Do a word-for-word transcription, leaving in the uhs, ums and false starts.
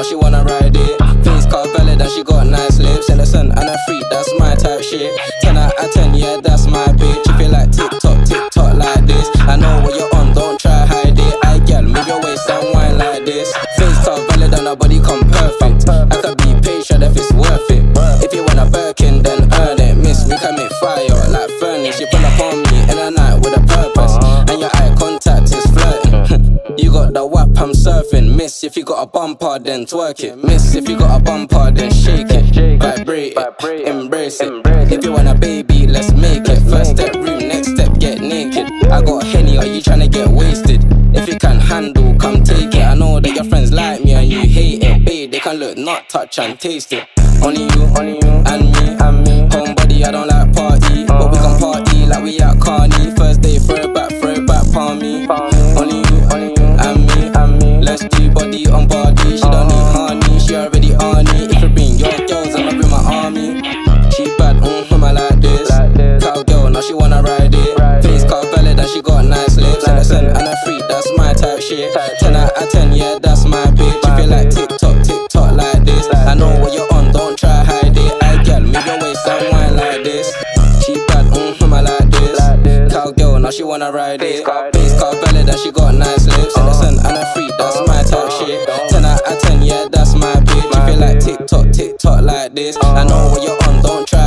she wanna ride it. Face car valid and she got nice lips. Innocent and a freak, that's my type shit. Ten out of ten, yeah, that's my bitch. If you like TikTok, TikTok like this, I know what you're on, don't try hide it. I gal, move your waist and wine like this. Face car valid and her body come perfect. I could be patient if it's worth it. If you want a Birkin, then earn it. Miss me, can make fire like furnace. You pull up on me in the night with a purpose, and your eye contact is flirting. You got the whap, I'm surfing. Miss, if you got a bumper, then twerk it. Miss, if you got a bumper, then shake it. Vibrate it, embrace it. If you want a baby, let's make it. First step room, next step get naked. I got Henny, are you tryna get wasted? If you can handle, come take it. I know that your friends like me and you hate it. Babe, they can look, not touch and taste it. Only you, only you, and me, and me. Homebody, I don't like party, but we can party like we at Carney. First day, throw it back, throw it back, palm me. Only you, only you, and me, and me. Let's do body on body. She don't need honey, she already on it. If you bring your girls, I'ma bring my army. She bad, mm, I like this. Cowgirl, now she wanna ride it. Face car valid and she got nice lips. Innocent and a freak, that's my type shit. Ten out of ten, yeah, that's my bitch. If you like TikTok, TikTok like this, I know what you're on, don't try hide it. I gal, move your waist and wine like this. She bad, mm, I like this. Cowgirl, now she wanna ride it. Face car valid and she got nice lips. Innocent and a freak, that's my type shit. Ten out of ten, yeah, that's my bitch. If you like TikTok, TikTok like this, I know what you're on, don't try